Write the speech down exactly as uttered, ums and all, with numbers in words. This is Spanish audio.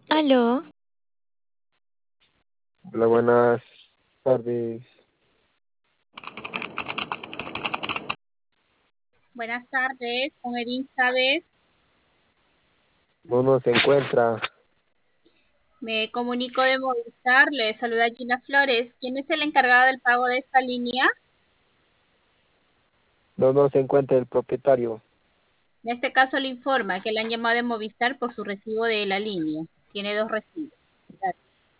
Aló, Hola, buenas tardes. Buenas tardes, con Edith Chávez. ¿Cómo se encuentra? Me comunico de Movistar, le saluda Gina Flores. ¿Quién es el encargado del pago de esta línea? No, no se encuentra el propietario. En este caso le informa que le han llamado de Movistar por su recibo de la línea. Tiene dos recibos.